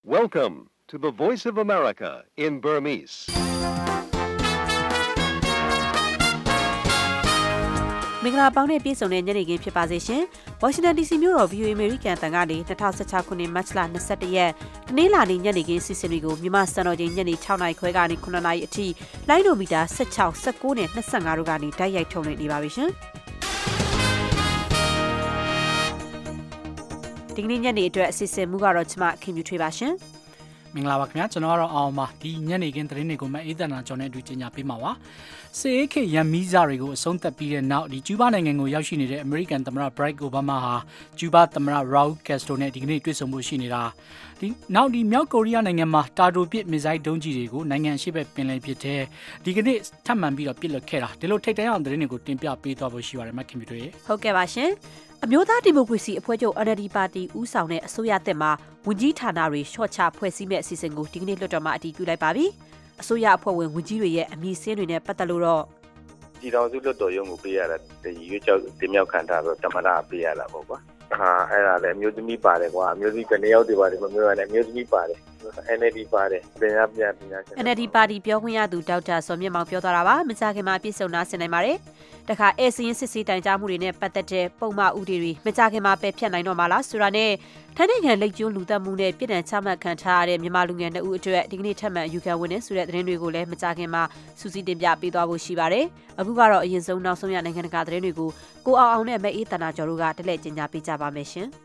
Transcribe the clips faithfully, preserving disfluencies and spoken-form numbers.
Welcome to the Voice of America in Burmese. မင်္ဂလာပေါင်းနဲ့ပြည့်စုံတဲ့ညနေခင်းဖြစ်ပါစေရှင်။ Washington ဒီ စီ မြို့တော် ဗီ အို အေ American တန်ကနေtwenty sixteenခုနှစ်မတ်လtwenty-oneရက်တနင်္လာနေ့ညနေခင်းစီစဉ်တွေကိုမြန်မာစံတော်ချိန်ညနေsixနာရီခွဲကနေnineနာရီအထိလိုင်းဒိုမီတာsixteen, nineteenနဲ့twenty-fiveတို့ကနေတိုက်ရိုက်ထုတ်လွှင့်နေပါပြီရှင်။ဒီကနေ့ညနေအတွက်အစီအစဉ်မူကတော့ကျွန်မခင်ဗျူထွေးပါရှင်။မင်္ဂလာပါခင်ဗျာကျွန်တော်ကတော့အောင်ပါဒီညနေခင်းသတင်းတွေကိုမအေးသနာကျော်နဲ့အတူကြီးညာပေးမှာပါစေအေးခေရန်မီဇာတွေကိုအဆုံးသတ်ပြီးတဲ့နောက်ဒီကျူးဘားနိုင်ငံကိုရောက်ရှိနေတဲ့အမေရိကန်သမ္မတ Barack Obama ဟာကျူးဘားသမ္မတ Raul Castro နဲ့ဒီကနေ့တွေ့ဆုံမှုရှိနေတာဒီနောက်ဒီမြောက်ကိုရီးယားနိုင်ငံမှာတာတိုပစ်မစ်ဇိုင်းဒုံးကြီးတွေကိုနိုင်ငံရှိဘက်ပင်လယ်ဖြစ်တဲ့ဒီကနေ့ထပ်မံပြီးတော့ပစ်လွှတ်ခဲ့တာဒီလိုထိတ်တန့်အောင်သတင်းတွေကိုတင်ပြပေးသွားဖို့ရှိပါတယ်မခင်ဗျတွေဟုတ်ကဲ့ပါရှင်အမျိုးသားဒီမိုကရေစီအဖွဲ့ချုပ် N L D ပါတီဦးဆောင်တဲ့အစိုးရသက်မှာဝန်ကြီးဌာနတွေရှော့ချဖွဲ့စည်းမဲ့အစီအစဉ်ကိုဒီကနေ့လွှတ်တော်မှာအတည်ပြုလိုက်ပါပြီ။အစိုးရအဖွဲ့ဝင်ဝန်ကြီးတွေရဲ့အမည်စာရင်းတွေနဲ့ပတ်သက်လို့တော့ပြည်တော်စုလွှတ်တော်ရုံးကိုပေးရတာဒီရွေးချယ်တင်မြှောက်ခံတာတော့တမနာပေးရတာပေါ့ကွာ။ဟာအဲ့ဒါလည်းအမျိုးသမီးပါတယ်ကွာအမျိုးသမီးကနေရောက်တွေပါတယ်မမျိုးရတယ်အမျိုးသမီးပါတယ် N L D ပါတယ်ပြန်ရပြန်ပြန် N L D ပါတီပြောခွင့်ရသူဒေါက်တာစောမြင့်မောင်ပြောသွားတာပါမကြခင်မှာပြည့်စုံနာဆင်နိုင်ပါတယ်တခါအဲစရင်စစ်စီတိုင်ကြားမှုတွေနဲ့ပတ်သက်တဲ့ပုံမှန်ဥပဒေတွေမကြခင်မှာပယ်ဖျက်နိုင်တော့မှာလားဆိုတာနဲ့ထိုင်းနိုင်ငံလိပ်ကျွန်းလူသက်မှုနဲ့ပြည်ထောင်ချမှတ်ခံထားရတဲ့မြန်မာလူငယ်နှစ်ဦးအတွက်ဒီကနေ့ထပ်မံအယူခံဝင်နေဆိုတဲ့သတင်းတွေကိုလည်းမကြခင်မှာစူးစီးတင်ပြပေးသွားဖို့ရှိပါတယ်အခုကတော့အရင်ဆုံးနောက်ဆုံးရနိုင်ငံတကာသတင်းတွေကိုကိုအောင်အောင်နဲ့မအေးတနာကျော်တို့ကတလဲကျင်ညာပေးကြပါမယ်ရှင်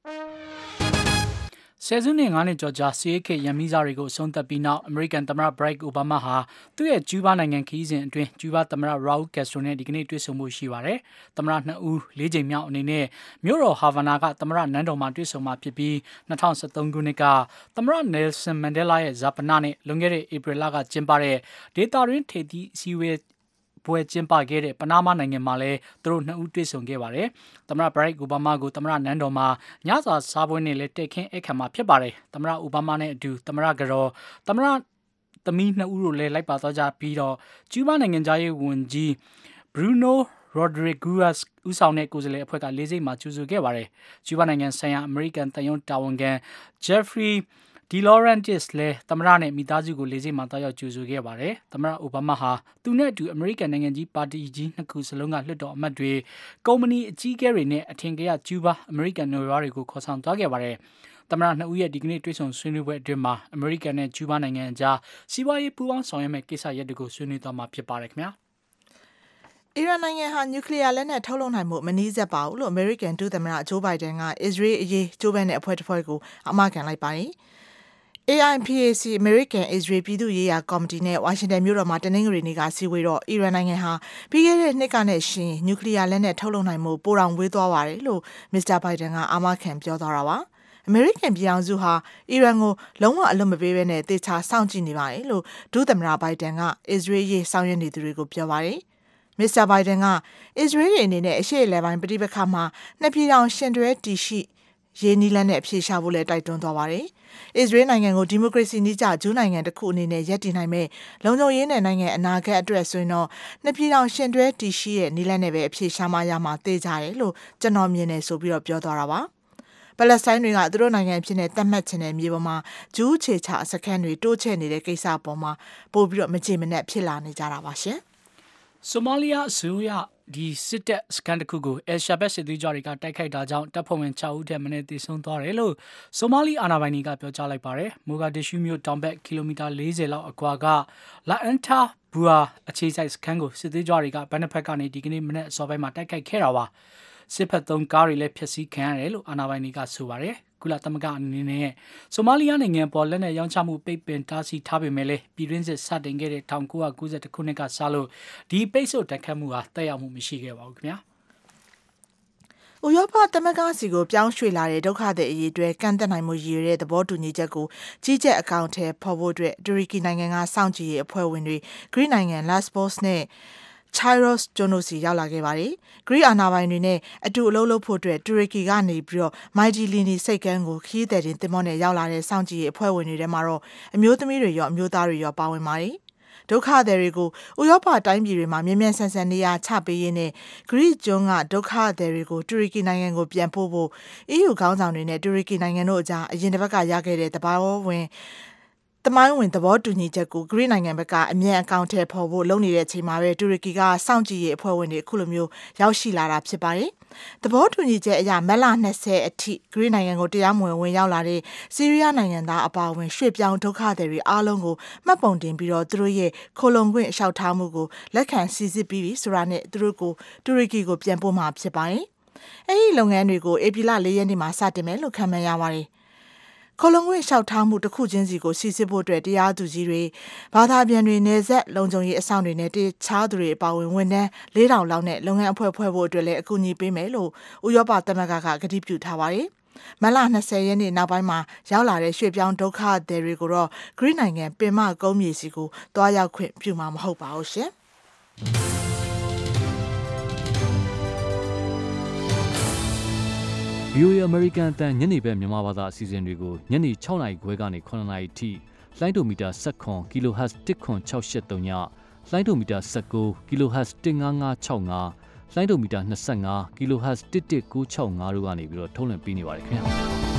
ဆယ်စုနှစ်ငါးနှစ်ကျော်ကြာစီးအေးခေရန်မီဇာတွေကိုအဆုံးသတ်ပြီးနောက်အမေရိကန်သမ္မတ Barack Obama ဟာသူ့ရဲ့ကျူးဘားနိုင်ငံခရီးစဉ်အတွင်းကျူးဘားသမ္မတ Raul Castro နဲ့ဒီကနေ့တွေ့ဆုံမှုရှိပါတယ်။သမ္မတနှစ်ဦးလေးကြိမ်မြောက်အနေနဲ့မြို့တော်ဟာဗာနာကသမ္မတနန်းတော်မှာတွေ့ဆုံမှာဖြစ်ပြီးtwenty thirteenခုနှစ်ကသမ္မတ Nelson Mandela ရဲ့ဇာပနာနဲ့လွန်ခဲ့တဲ့ဧပြီလကကျင်းပတဲ့ဒေသတွင်းထိပ်သီးအစည်းအဝေးပွဲကျင်းပခဲ့တဲ့ပနားမားနိုင်ငံမှာလည်းသူတို့နှစ်ဦးတွေ့ဆုံခဲ့ပါတယ်။သမ္မတ Barack Obama ကိုသမ္မတနန်းတော်မှာညစာစားပွဲနဲ့လည်းတက်ခင်းအခမ်းမှာဖြစ်ပါတယ်။သမ္မတ Obama နဲ့အတူသမ္မတကတော်သမ္မတသမီးနှစ်ဦးတို့လည်းလိုက်ပါသွားကြပြီးတော့ကျူးဘားနိုင်ငံသားရေးဝန်ကြီး Bruno Rodriguez ဦးဆောင်တဲ့ကိုယ်စားလှယ်အဖွဲ့ကလေးစိတ်မှာကြိုဆိုခဲ့ပါတယ်။ကျူးဘားနိုင်ငံဆိုင်ရာအမေရိကန်တန်ယုံတာဝန်ခံ Jeffrey De Laurentiis လည်းသမ္မတနဲ့မိသားစုကိုလေးစိတ်မှာတောက်ရောက်ကြိုဆိုခဲ့ပါတယ်။သမ္မတအိုဘားမားဟာသူနဲ့အတူအမေရိကန်နိုင်ငံကြီးပါတီကြီးနှစ်ခုစလုံးကလွှတ်တော်အမတ်တွေကုမ္ပဏီအကြီးအကဲတွေနဲ့အထင်ကရကျူးဘားအမေရိကန်နယ်ရွာတွေကိုခေါ်ဆောင်သွားခဲ့ပါတယ်။သမ္မတနှစ်ဦးရဲ့ဒီကနေ့တွေ့ဆုံဆွေးနွေးပွဲအတွင်းမှာအမေရိကန်နဲ့ကျူးဘားနိုင်ငံအကြားစီးပွားရေးပူးပေါင်းဆောင်ရွက်မဲ့ကိစ္စရပ်တွေကိုဆွေးနွေးသွားမှာဖြစ်ပါတယ်ခင်ဗျာ။အီရန်နိုင်ငံဟာနျူကလ িয়ার လက်နက်ထုတ်လုပ်နိုင်မှုမနည်းဆက်ပါဘူးလို့အမေရိကန်ဒုသမ္မတဂျိုးဘိုင်ဒန်ကအစ္စရေးအရေးကြိုးပမ်းတဲ့အဖွဲ့တစ်ဖွဲ့ကိုအမှားခံလိုက်ပါတယ်။ A I P A C American Israel ပြည်သူ့ရေးရာကော်မတီနဲ့ဝါရှင်တန်မြို့တော်မှာတနင်္ဂနွေနေ့ကစည်းဝေးတော့အီရန်နိုင်ငံဟာပြီးခဲ့တဲ့နှစ်ကနဲ့ရှင်နျူကလ িয়ার လက်နက်ထုတ်လုပ်နိုင်မှုပိုတောင်ဝေးသွားပါတယ်လို့မစ္စတာဘိုင်ဒန်ကအာမခံပြောသွားတာပါအမေရိကန်ပြည်ထောင်စုဟာအီရန်ကိုလုံးဝအလွတ်မပေးဘဲနဲ့တေချာစောင့်ကြည့်နေပါတယ်လို့ဒုသမ္မတဘိုင်ဒန်ကအစ္စရေးရေးဆောင်ရွက်နေသူတွေကိုပြောပါတယ်မစ္စတာဘိုင်ဒန်ကအစ္စရေးအနေနဲ့အရှေ့အလယ်ပိုင်းပြည်ပခါမှာနှစ်ပြည်ထောင်ရှင်တွဲတည်ရှိရေးနီးလန်းနဲ့အဖြေရှာဖို့လည်းတိုက်တွန်းသွားပါတယ်။အစ္စရေးနိုင်ငံကိုဒီမိုကရေစီနည်းကျဂျူးနိုင်ငံတစ်ခုအနေနဲ့ရပ်တည်နိုင်မဲ့လုံခြုံရေးနဲ့နိုင်ငံအနာဂတ်အတွက်ဆိုရင်တော့နှစ်ပြည်ထောင်ရှင်တွဲတည်ရှိရဲ့နီးလန်းနဲ့ပဲအဖြေရှာမှရမှာသိကြတယ်လို့ကျွန်တော်မြင်နေဆိုပြီးတော့ပြောသွားတာပါ။ပလက်စတိုင်းတွေကသူတို့နိုင်ငံဖြစ်နေသတ်မှတ်ခြင်းတဲ့မြေပေါ်မှာဂျူးခြေချစခန်းတွေတိုးချဲ့နေတဲ့ကိစ္စပေါ်မှာပို့ပြီးတော့မကြေမနက်ဖြစ်လာနေကြတာပါရှင်။ဆိုမာလီယာအစိုးရဒီစစ်တပ်စကန်တခုကိုအယ်ရှာဘက်စစ်သွေးကြွတွေကတိုက်ခိုက်တာကြောင့်တပ်ဖွဲ့ဝင်sixဦးထက်မနည်းသေဆုံးသွားတယ်လို့ဆိုမာလီအာဏာပိုင်တွေကပြောကြားလိုက်ပါတယ်။မိုဂါဒစ်ရှူးမြို့တောင်ဘက်ကီလိုမီတာfortyလောက်အကွာကလာအန်တာဘူအာအခြေစိုက်စကန်ကိုစစ်သွေးကြွတွေကဘက်နှစ်ဖက်ကနေဒီကနေ့မနေ့အစောပိုင်းမှာတိုက်ခိုက်ခဲ့တာပါ။စစ်ဖက်သုံးကားတွေလည်းဖျက်ဆီးခံရတယ်လို့အာဏာပိုင်တွေကဆိုပါတယ်။ကုလသမဂ္ဂအနေနဲ့ဆိုမာလီယာနိုင်ငံပေါ်လက်နက်ရောင်းချမှုပိတ်ပင်တားဆီးထားပေမဲ့လည်းပြည်တွင်းစစ်စတင်ခဲ့တဲ့nineteen ninetyခုနှစ်ကစလို့ဒီပိတ်ဆို့တိုက်ခတ်မှုဟာတက်ရောက်မှုမရှိခဲ့ပါဘူးခင်ဗျာ။ဥရောပသမဂ္ဂစီကိုပြောင်းရွှေ့လာတဲ့ဒုက္ခသည်အရေးအတွက်ကန့်သက်နိုင်မှုရည်ရတဲ့သဘောတူညီချက်ကိုကြီးကြပ်အကောင့်ထဲပေါ်ဖို့အတွက်တူရကီနိုင်ငံကစောင့်ကြည့်ရေးအဖွဲ့ဝင်တွေဂရိနိုင်ငံ Lesbos နဲ့Chiros ကျွန်းတို့စီရောက်လာခဲ့ပါတယ်။ဂရိအာဏာပိုင်တွေနဲ့အတူအလုပ်လုပ်ဖို့အတွက်တူရကီကနေပြီးတော့မိုက်ဒီလီနီစိတ်ကမ်းကိုခီးသည်တင်သင်္ဘောနဲ့ရောက်လာတဲ့စောင့်ကြည့်ရေးအဖွဲ့ဝင်တွေထဲမှာတော့အမျိုးသမီးတွေရောအမျိုးသားတွေရောပါဝင်ပါတယ်။ဒုက္ခသည်တွေကိုဥရောပတိုင်းပြည်တွေမှာမြ мянဆန်ဆန်နေရာချပေးရင်းနဲ့ဂရိကျွန်းကဒုက္ခသည်တွေကိုတူရကီနိုင်ငံကိုပြန်ပို့ဖို့ အီးယူ ခေါင်းဆောင်တွေနဲ့တူရကီနိုင်ငံတို့အကြားအရင်တစ်ပတ်ကရခဲ့တဲ့တဘာဝင်တမိုင်းဝင်သဘောတူညီချက်ကိုဂရိနိုင်ငံဘက်ကအမြန်အကောင့်ထဲပေါ်ဖို့လုပ်နေတဲ့အချိန်မှာပဲတူရကီကစောင့်ကြည့်ရေးအဖွဲ့ဝင်တွေအခုလိုမျိုးရောက်ရှိလာတာဖြစ်ပါတယ်။သဘောတူညီချက်အရမက်လ၂၀အထိဂရိနိုင်ငံကိုတရားမဝင်ဝင်ရောက်လာတဲ့ဆီးရီးယားနိုင်ငံသားအပါအဝင်ရွှေ့ပြောင်းဒုက္ခသည်တွေအားလုံးကိုမှတ်ပုံတင်ပြီးတော့သူတို့ရဲ့ခိုလုံခွင့်အလျှောက်ထားမှုကိုလက်ခံစီစစ်ပြီးပြီဆိုတာနဲ့သူတို့ကိုတူရကီကိုပြန်ပို့မှာဖြစ်ပါတယ်။အဲဒီလုပ်ငန်းတွေကိုဧပြီလ၄ရက်နေ့မှာစတင်မယ်လို့ခန့်မှန်းရပါတယ်။ခိုလုံခွင့်လျှောက်ထားမှုတစ်ခုချင်းစီကိုစီစစ်ဖို့အတွက်တရားသူကြီးတွေဘာသာပြန်တွေနယ်စပ်လုံခြုံရေးအဆောင်တွေနဲ့တခြားသူတွေအပါအဝင်ဝန်ထမ်း၄ထောင်လောက်နဲ့လုပ်ငန်းအဖွဲ့ဖွဲ့ဖို့အတွက်လည်းအကူအညီပေးမယ်လို့ဥရောပသမဂ္ဂကကတိပြုထားပါတယ်။မလ၂၀ရက်နေ့နောက်ပိုင်းမှာရောက်လာတဲ့ရွှေ့ပြောင်းဒုက္ခသည်တွေကိုတော့ဂရိနိုင်ငံပင်မကုန်းမြေစီကိုတွားရောက်ခွင့်ပြုမှာမဟုတ်ပါဘူးရှင်။ဗီအိုအေ American အတန်ညနေဘက်မြန်မာဘာသာအစီအစဉ်တွေကိုညနေ၆နာရီခွဲကနေ၇နာရီထိလိုင်းဒိုမီတာ၁၇ kHz ၁ခွန်၆၈၃ညလိုင်းဒိုမီတာ၁၉ kHz ၁၅၅၆၅လိုင်းဒိုမီတာ၂၅ kHz ၁၁၉၆၅တို့ကနေပြီးတော့ထုတ်လွှင့်ပေးနေပါတယ်ခင်ဗျာ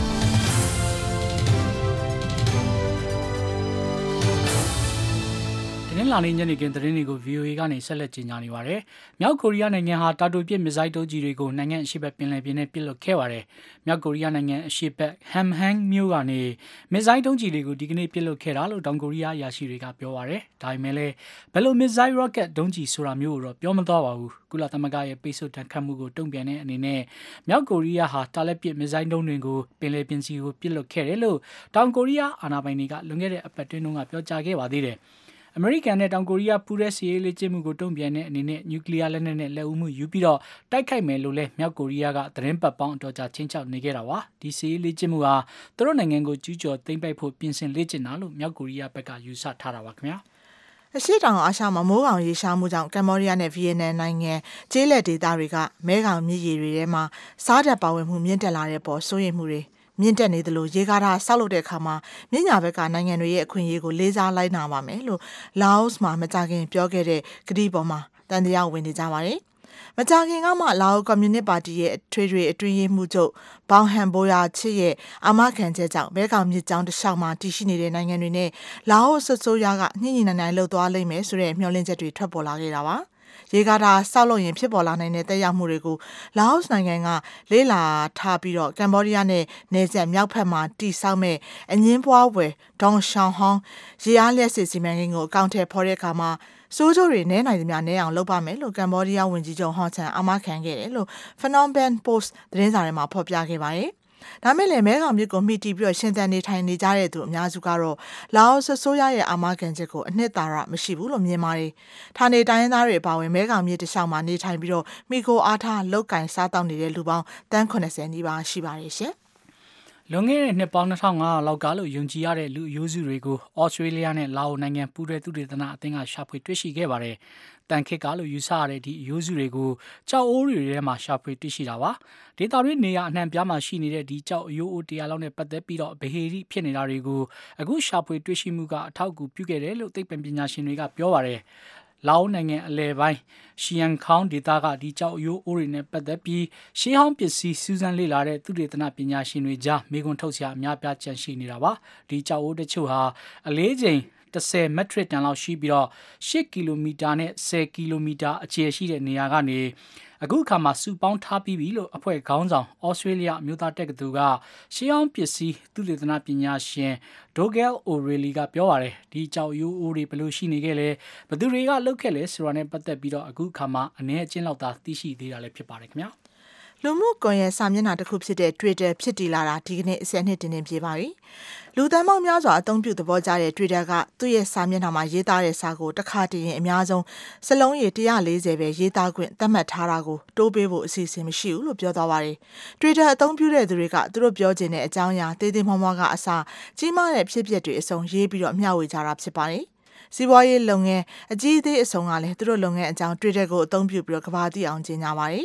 နင်္လာနေ့ညနေခင်းသတင်းတွေကို ဗီအိုအေ ကနေဆက်လက်ကြီးညာနေပါတယ်။မြောက်ကိုရီးယားနိုင်ငံဟာတာတိုပစ်မစ်ဇိုင်းဒုံးကျည်တွေကိုနိုင်ငံအရှေ့ဘက်ပင်လယ်ပြင်နဲ့ပစ်လွှတ်ခဲ့ပါတယ်။မြောက်ကိုရီးယားနိုင်ငံအရှေ့ဘက်ဟမ်ဟန်မြို့ကနေမစ်ဇိုင်းဒုံးကျည်တွေကိုဒီကနေ့ပစ်လွှတ်ခဲ့တာလို့တောင်ကိုရီးယားအရာရှိတွေကပြောပါတယ်။ဒါပေမဲ့လည်းဘယ်လိုမစ်ဇိုင်းရော့ကက်ဒုံးကျည်ဆိုတာမျိုးကိုတော့ပြောမသွားပါဘူး။ကုလသမဂ္ဂရဲ့ပိတ်ဆို့တန်ခတ်မှုကိုတုံ့ပြန်တဲ့အနေနဲ့မြောက်ကိုရီးယားဟာတာလက်ပစ်မစ်ဇိုင်းဒုံးတွေကိုပင်လယ်ပြင်စီကိုပစ်လွှတ်ခဲ့တယ်လို့တောင်ကိုရီးယားအာဏာပိုင်တွေကလွန်ခဲ့တဲ့အပတ်တွင်းကပြောကြားခဲ့ပါသေးတယ်။အမေရိကန်နဲ့တောင်ကိုရီးယားပူးရဲစီရေးလေ့ကျင့်မှုကိုတုံ့ပြန်တဲ့အနေနဲ့နျူကလ িয়ার လက်နက်နဲ့လက်ဦးမှုယူပြီးတော့တိုက်ခိုက်မယ်လို့လည်းမြောက်ကိုရီးယားကသတင်းပတ်ပေါင်းအတော်ကြာချင်းချောက်နေခဲ့တာပါဒီစီရေးလေ့ကျင့်မှုဟာသူတို့နိုင်ငံကိုကျူးကျော်သိမ်းပိုက်ဖို့ပြင်ဆင်လေ့ကျင့်တာလို့မြောက်ကိုရီးယားဘက်ကယူဆထားတာပါခင်ဗျာအရှိတောင်အာရှမှာမိုးကောင်ရေရှားမှုကြောင့်ကမ္ဘောဒီးယားနဲ့ဗီယက်နမ်နိုင်ငံကျေးလက်ဒေသတွေကမဲကောင်မြစ်ရေတွေထဲမှာစားဓာတ်ပါဝင်မှုမြင့်တက်လာတဲ့ပေါ်စိုးရိမ်မှုတွေမြင့်တက်နေသလိုရေကားတာဆောက်လုပ်တဲ့အခါမှာမြင့်ညာဘက်ကနိုင်ငံတွေရဲ့အခွင့်အရေးကိုလေးစားလိုက်နာပါမယ်လို့လာအိုမှာမကြခင်ပြောခဲ့တဲ့ကတိပေါ်မှာတန်တရားဝင်နေကြပါတယ်။မကြခင်ကမှလာအိုကွန်မြူနစ်ပါတီရဲ့ထွေထွေအတွင်းရေးမှူးချုပ်ဘောင်ဟန်ဘိုယာချစ်ရဲ့အာမခံချက်ကြောင့်မဲကောင်မြစ်ကြောင်းတစ်လျှောက်မှာတည်ရှိနေတဲ့နိုင်ငံတွေနဲ့လာအိုဆွဆိုးရွားကညှိညှိနှိုင်းနှိုင်းလှုပ်သွားလိမ့်မယ်ဆိုတဲ့မျှော်လင့်ချက်တွေထွက်ပေါ်လာခဲ့တာပါ။ရေကားတာဆောက်လုပ်ရင်ဖြစ်ပေါ်လာနိုင်တဲ့တက်ရောက်မှုတွေကိုလာအိုနိုင်ငံကလေးလာထားပြီးတော့ကမ္ဘောဒီးယားနဲ့နယ်စပ်မြောက်ဘက်မှာတိစောက်မဲ့အငင်းပွားဝယ်ဒေါန်ရှောင်းဟောင်းရေအားလျက်စစ်စီမံကိန်းကိုအကောင့်ထဲပေါ်တဲ့အခါမှာစိုးချိုးတွေနဲနိုင်သမျှနဲအောင်လုပ်ပါမယ်လို့ကမ္ဘောဒီးယားဝန်ကြီးချုပ်ဟွန်ဆန်အာမခံခဲ့တယ်လို့ Phnom Penh Post သတင်းစာထဲမှာဖော်ပြခဲ့ပါတယ်ဒါမဲ့လည်းမဲကောင်မြစ်ကိုမိတီပြီးတော့ရှင်သန်နေထိုင်နေကြတဲ့သူအများစုကတော့လာအိုဆဆိုးရရဲ့အာမခံချက်ကိုအနှစ်သာရမရှိဘူးလို့မြင်ပါတယ်။ဌာနေတိုင်းရင်းသားတွေအပါအဝင်မဲကောင်မြစ်တစ်လျှောက်မှာနေထိုင်ပြီးတော့မိခိုအားထားလောက်ကင်စားတောက်နေတဲ့လူပေါင်းတန်း၇၀နီးပါးရှိပါတယ်ရှင်။လွန်ခဲ့တဲ့နှစ်ပေါင်း၂၅၀၀လောက်ကလို့ယုံကြည်ရတဲ့လူအယိုးစုတွေကိုဩစတြေးလျနဲ့လာအိုနိုင်ငံပူးတွဲသုတေသနအသင်းကရှာဖွေတွေ့ရှိခဲ့ပါတယ်။တန်ခစ်ကလို့ယူဆရတဲ့ဒီအယိုးစုတွေကိုကြောက်အိုးတွေထဲမှာရှာဖွေတွေ့ရှိတာပါဒေတာတွေနေရအနှံပြားမှာရှိနေတဲ့ဒီကြောက်အယိုးအိုးတရားလောက်နဲ့ပတ်သက်ပြီးတော့ဗဟေရီဖြစ်နေတာတွေကိုအခုရှာဖွေတွေ့ရှိမှုကအထောက်အကူပြုခဲ့တယ်လို့သိပ္ပံပညာရှင်တွေကပြောပါတယ်လာအိုနိုင်ငံအလဲပိုင်းရှီယန်ခေါင်းဒေတာကဒီကြောက်အယိုးအိုးတွေနဲ့ပတ်သက်ပြီးရှေးဟောင်းပစ္စည်းစူးစမ်းလေ့လာတဲ့သုတေသနပညာရှင်တွေကြားမိကွန်းထုတ်စရာအများပြားကြန့်ရှိနေတာပါဒီကြောက်အိုးတချို့ဟာအလေးချိန်၁၀မက်ထရစ်တန်လောက်ရှိပြီးတော့၈ကီလိုမီတာနဲ့၁၀ကီလိုမီတာအကျယ်ရှိတဲ့နေရာကနေအခုအခါမှာစုပေါင်းထားပြီးပြီလို့အဖွဲ့ခေါင်းဆောင်ဩစတြေးလျမြို့သားတက္ကသိုလ်ကရှေးဟောင်းပစ္စည်းသုတေသနပညာရှင်ဒိုဂဲလ်အိုရီလီကပြောပါတယ်ဒီကြောက်ရိုးအိုးတွေဘယ်လိုရှိနေခဲ့လဲဘယ်သူတွေကလှုပ်ခဲ့လဲဆိုတာနဲ့ပတ်သက်ပြီးတော့အခုအခါမှာအနည်းအကျဉ်းလောက်သာသိရှိသေးတာလည်းဖြစ်ပါတယ်ခင်ဗျာလူမှုကွန်ရက်စာမျက်နှာတစ်ခုဖြစ်တဲ့ Twitter ဖြစ်တည်လာတာဒီကနေ့အစနှစ်တင်တင်ပြေပါပြီ။လူသန်းပေါင်းများစွာအသုံးပြုသဘောကျတဲ့ Twitter ကသူ့ရဲ့စာမျက်နှာမှာရေးသားတဲ့စာကိုတစ်ခါတည်းရင်အများဆုံးစလုံးရေ၁၄၀ပဲရေးသားခွင့်သတ်မှတ်ထားတာကိုတိုးပေးဖို့အစီအစဉ်မရှိဘူးလို့ပြောသွားပါတယ်။ Twitter အသုံးပြုတဲ့သူတွေကသူတို့ပြောချင်တဲ့အကြောင်းအရာသေးသေးမွှားမွှားကအစားကြီးမားတဲ့ဖြစ်ပျက်တွေအစုံရေးပြီးတော့မျှဝေကြတာဖြစ်ပါတယ်။စီးပွားရေးလုပ်ငန်းအကြီးအသေးအစုံကလည်းသူတို့လုပ်ငန်းအကြောင်း Twitter ကိုအသုံးပြုပြီးတော့ကဘာသိအောင်ကြေညာပါတယ်။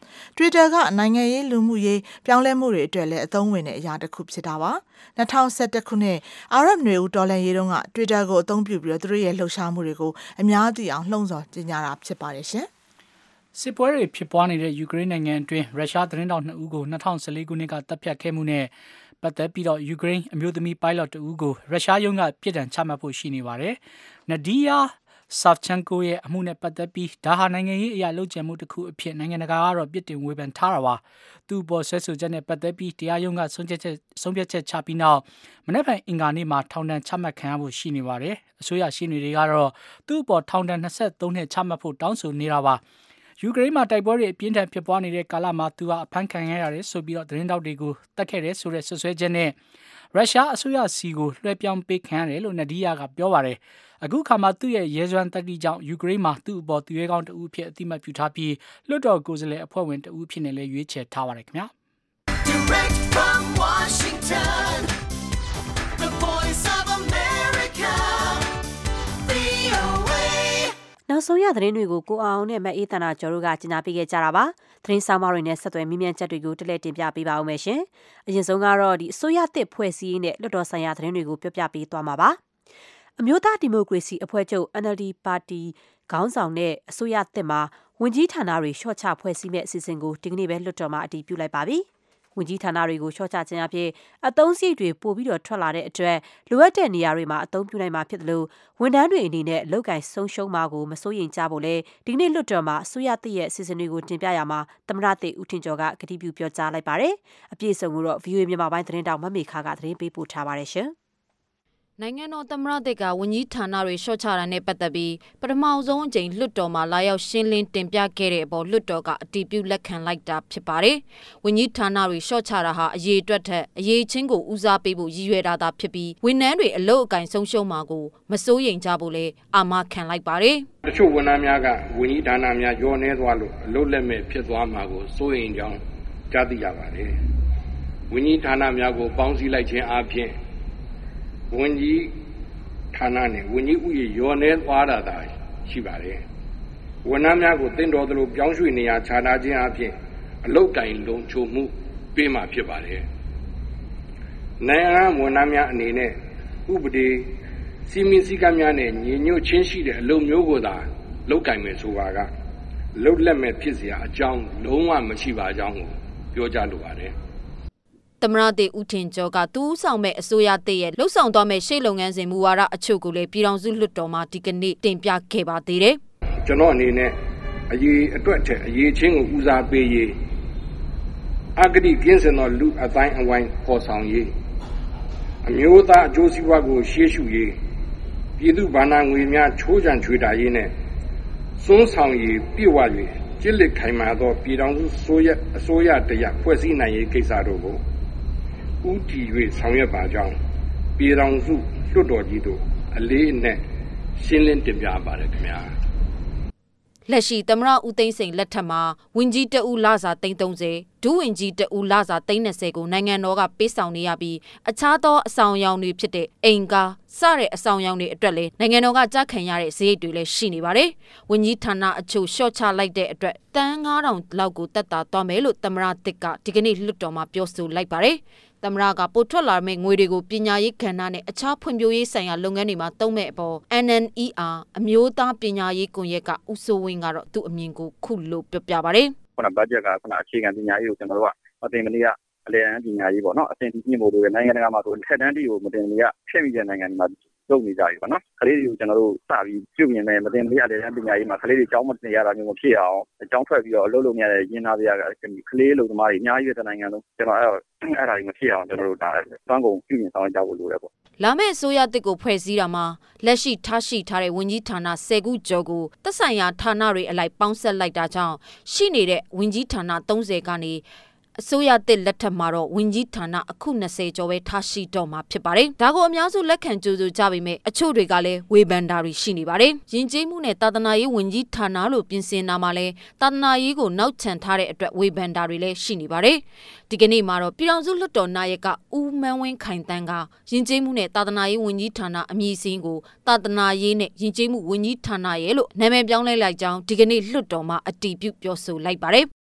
Twitter ကနိုင်ငံရေးလူမှုရေးပြောင်းလဲမှုတွေအတွက်လည်းအသုံးဝင်တဲ့အရာတစ်ခုဖြစ်တာပါ၂၀၁၁ခုနှစ်အာရပ်နွေဦးတော်လှန်ရေးတုန်းက Twitter ကိုအသုံးပြုပြီးတော့သူတို့ရဲ့လှုပ်ရှားမှုတွေကိုအများသိအောင်လှုံ့ဆော်ကြေညာတာဖြစ်ပါတယ်ရှင်စစ်ပွဲတွေဖြစ်ပွားနေတဲ့ယူကရိန်းနိုင်ငံအတွင်းရုရှားသတင်းတောက်နှစ်ဦးကို၂၀၁၄ခုနှစ်ကတပ်ဖြတ်ခဲ့မှုနဲ့ပတ်သက်ပြီးတော့ယူကရိန်းအမျိုးသမီး pilot တဦးကိုရုရှားရုံးကပြည်ထန်ချမှတ်ဖို့ရှိနေပါတယ်။ Nadia Savchenko ရဲ့အမှုနဲ့ပတ်သက်ပြီးဒါဟာနိုင်ငံရေးအရာလှုပ်ကြံမှုတစ်ခုအဖြစ်နိုင်ငံတကာကတော့ပြည်တင်ဝေဖန်ထားတာပါ။သူ့ပေါ်ဆွဲဆိုချက်နဲ့ပတ်သက်ပြီးတရားရုံးကဆုံးဖြတ်ချက်ဆုံးဖြတ်ချက်ချပြီးနောက်မနေ့ကအင်္ဂါနေ့မှာထောင်ဒဏ်ချမှတ်ခံရဖို့ရှိနေပါတယ်။အစိုးရရှင်းတွေကတော့သူ့ပေါ်ထောင်ဒဏ်၂၃နှစ်ချမှတ်ဖို့တောင်းဆိုနေတာပါ။ယူကရိန်းမှာတိုက်ပွဲတွေအပြင်းထန်ဖြစ်ပွားနေတဲ့ကာလမှာသူဟာအဖမ်းခံရရတယ်ဆိုပြီးတော့သတင်းတောက်တွေကိုတတ်ခဲ့တယ်ဆိုတဲ့ဆွဆွဲချက်နဲ့ရုရှားအစိုးရစီကိုလွှဲပြောင်းပေးခံရတယ်လို့နဒီယာကပြောပါတယ်။အခုခါမှာသူ့ရဲ့ရဲစွမ်းတတိကြောင့်ယူကရိန်းမှာသူ့အပေါ်သူရဲကောင်းတဦးဖြစ်အတိမတ်ပြုထားပြီးလွှတ်တော်ကိုယ်စားလှယ်အဖွဲ့ဝင်တဦးဖြစ်နေလဲရွေးချယ်ထားပါတယ်ခင်ဗျာ။ Direct from Washington The Voice of America V O A နောက်ဆုံးရသတင်းတွေကိုကိုအောင်နဲ့မအေးတနာကျော်တို့ကကြီးညာပေးခဲ့ကြတာပါသတင်းဆောင်မတွေနဲ့ဆက်သွယ်မြင်းမြန်းချက်တွေကိုတလဲတင်ပြပေးပါအောင်မယ်ရှင်အရင်ဆုံးကတော့ဒီအစိုးရတစ်ဖွဲ့စည်းရေးနဲ့လွှတ်တော်ဆိုင်ရာသတင်းတွေကိုပြောပြပေးသွားမှာပါအမျိုးသားဒီမိုကရေစီအဖွဲ့ချုပ် N L D ပါတီခေါင်းဆောင်နဲ့အစိုးရတစ်မှာဝန်ကြီးဌာနတွေရှော့ချဖွဲ့စည်းမဲ့အစီအစဉ်ကိုဒီကနေ့ပဲလွှတ်တော်မှာအတည်ပြုလိုက်ပါပြီဝန်ကြီးဌာနတွေကိုရှော့ချခြင်းအဖြစ်အသုံးစရိတ်တွေပို့ပြီးတော့ထွက်လာတဲ့အတွက်လိုအပ်တဲ့နေရာတွေမှာအသုံးပြုနိုင်မှာဖြစ်တယ်လို့ဝန်ထမ်းတွေအနေနဲ့လောက်ကိုင်ဆုံးရှုံးမှာကိုမစိုးရိမ်ကြဖို့လဲဒီကနေ့လွှတ်တော်မှာအစိုးရတရဲ့အစီအစဉ်တွေကိုတင်ပြရမှာသမ္မတတေဦးထင်ကျော်ကကတိပြုပြောကြားလိုက်ပါတယ်အပြည့်အစုံကိုတော့ V O A မြန်မာပိုင်းသတင်းတောက်မမေခါကသတင်းပေးပို့ထားပါတယ်ရှင်နိုင်ငံတော်သမ္မတတက်ကဝန်ကြီးဌာနတွေရှော့ချတာနဲ့ပတ်သက်ပြီးပထမဆုံးအကြိမ်လွှတ်တော်မှာလာရောက်ရှင်းလင်းတင်ပြခဲ့တဲ့အပေါ်လွှတ်တော်ကအတည်ပြုလက်ခံလိုက်တာဖြစ်ပါတယ်။ဝန်ကြီးဌာနတွေရှော့ချတာဟာအရေးအတွက်ထက်အရေးချင်းကိုဦးစားပေးဖို့ရည်ရွယ်တာသာဖြစ်ပြီးဝန်ထမ်းတွေအလုပ်အကင်ဆုံးရှုံးမှာကိုမစိုးရိမ်ကြဖို့လဲအာမခံလိုက်ပါတယ်။တချို့ဝန်ထမ်းများကဝန်ကြီးဌာနများညှော်နှဲသွားလို့အလုပ်လက်မဲ့ဖြစ်သွားမှာကိုစိုးရိမ်ကြောင်းကြားသိရပါတယ်။ဝန်ကြီးဌာနများကိုပေါင်းစည်းလိုက်ခြင်းအပြင်ဝန်ကြီးဌာနနဲ့ဝန်ကြီးဥယျာဉ်ရောနေသွားတာသာရှိပါတယ်။ဝန်ထမ်းများကိုတင်တော်သလိုပြောင်းရွှေ့နေရာခြားထားခြင်းအပြင်အလုတ်တိုင်လုံခြုံမှုပေးမှာဖြစ်ပါတယ်။နိုင်ငံဝန်ထမ်းများအနေနဲ့ဥပဒေစီမင်းစည်းကမ်းများနဲ့ညီညွတ်ချင်းရှိတဲ့အလုပ်မျိုးကိုသာလုပ်ကင်မယ်ဆိုပါကလုတ်လက်မဲ့ဖြစ်เสียအကြောင်းလုံးဝမရှိပါကြောင်းကိုပြောကြားလိုပါတယ်။သမ္မတတေဦးထင်ကျော်ကသူ့ဆောင်မဲ့အစိုးရတရဲ့လှုပ်ဆောင်သွားမဲ့ရှေ့လုပ်ငန်းစဉ်မူဝါဒအချို့ကိုလည်းပြည်ထောင်စုလွှတ်တော်မှာဒီကနေ့တင်ပြခဲ့ပါသေးတယ်။ကျွန်တော်အနေနဲ့အရေးအတွက်ထက်အရေးချင်းကိုဦးစားပေးရေးအဂတိကင်းစင်သောလူအတိုင်းအဝိုင်းပေါ်ဆောင်ရေးအမျိုးသားအကျိုးစီးပွားကိုရှေ့ရှုရေးပြည်သူ့ဗဏ္ဍာငွေများချိုးချံချွေတာရေးနဲ့စွန်းဆောင်ရေးပြည့်ဝ၍ကျစ်လက်ခိုင်မာသောပြည်ထောင်စုဆိုရအစိုးရတရားဖွဲ့စည်းနိုင်ရေးကိစ္စတို့ကိုဦးတည်၍ဆောင်ရွက်ပါကြောင်းပြည်ထောင်စုလွှတ်တော်ကြီးတို့အလေးအနက်ရှင်းလင်းတင်ပြပါတယ်ခင်ဗျာလက်ရှိသမ္မတဦးသိန်းစိန်လက်ထက်မှာဝန်ကြီးတဦးလစာသိန်းသုံးဆယ်ဒုဝန်ကြီးတဦးလစာသိန်း၂၀ကိုနိုင်ငံတော်ကပေးဆောင်နေရပြီးအခြားသောအဆောင်အယောင်တွေဖြစ်တဲ့အိမ်ကားစတဲ့အဆောင်အယောင်တွေအတွက်လည်းနိုင်ငံတော်ကကြားခံရတဲ့စရိတ်တွေလည်းရှိနေပါတယ်။ဝန်ကြီးဌာနအချို့ရှော့ချလိုက်တဲ့အတွက်တန်း၅ထောင်လောက်ကိုတက်တာသွားမယ်လို့သမ္မတတစ်ကဒီကနေ့လွှတ်တော်မှာပြောဆိုလိုက်ပါတယ်။သမ္မတကပို့ထွက်လာမယ့်ငွေတွေကိုပညာရေးကဏ္ဍနဲ့အခြားဖွံ့ဖြိုးရေးဆိုင်ရာလုပ်ငန်းတွေမှာသုံးမဲ့အပေါ် N N E R အမျိုးသားပညာရေးကွန်ရက်ကဦးစိုးဝင်းကတော့သူ့အမြင်ကိုခုလိုပြောပြပါတယ်။ခုနဘတ်ဂျက်ကခုနအခြေခံပညာရေးကိုကျွန်တော်တို့ကအသိမနည်းကအလဲအန်းပညာရေးပေါ့နော်အသင်တီးမြင့်ဖို့လိုတဲ့နိုင်ငံတကာမှာဆိုထက်တန်းတီကိုမတင်မီကဖျက်မိတဲ့နိုင်ငံတွေမှာလုပ်နေကြပြီပေါ့နော်ကလေးတွေကိုကျွန်တော်တို့စပြီးပြုမြင်မယ်မတင်မီအလဲအန်းပညာရေးမှာကလေးတွေကျောင်းမတင်ရတာမျိုးမဖြစ်အောင်အကြောင်းထွက်ပြီးတော့အလုပ်လုပ်နေရတဲ့ရင်းသားတွေကကလေးလူသမားတွေအများကြီးတဲ့နိုင်ငံလုံးကျွန်တော်အဲ့အဲ့ဒါကြီးမဖြစ်အောင်ကျွန်တော်တို့ဒါသွမ်းကုန်ပြုမြင်ဆောင်ကြဖို့လိုတယ်ပေါ့လာမယ့်အစိုးရတစ်ကိုဖွဲ့စည်းတာမှာလက်ရှိထားရှိထားတဲ့ဝန်ကြီးဌာန၁၀ခုကျော်ကိုသက်ဆိုင်ရာဌာနတွေအလိုက်ပေါင်းဆက်လိုက်တာကြောင့်ရှိနေတဲ့ဝန်ကြီးဌာန၃၀ကနေအစိုးရတစ်လက်ထက်မှာတော့ဝန်ကြီးဌာနအခု၂၀ကျော်ပဲထားရှိတော့မှာဖြစ်ပါတယ်။ဒါကိုအများစုလက်ခံကြိုးဆိုကြပေမဲ့အချို့တွေကလည်းဝေဖန်တာတွေရှိနေပါတယ်။ယဉ်ကျေးမှုနဲ့သာသနာရေးဝန်ကြီးဌာနလို့ပြင်ဆင်တာမှာလည်းသာသနာရေးကိုနောက်ချန်ထားတဲ့အတွက်ဝေဖန်တာတွေလည်းရှိနေပါတယ်။ဒီကနေ့မှာတော့ပြည်ထောင်စုလွှတ်တော်နာယကဦးမန်းဝင်းခိုင်တန်းကယဉ်ကျေးမှုနဲ့သာသနာရေးဝန်ကြီးဌာနအမည်စင်းကိုသာသနာရေးနဲ့ယဉ်ကျေးမှုဝန်ကြီးဌာနရဲ့လို့နာမည်ပြောင်းလဲလိုက်ကြောင်းဒီကနေ့လွှတ်တော်မှာအတည်ပြုပြောဆိုလိုက်ပါတယ်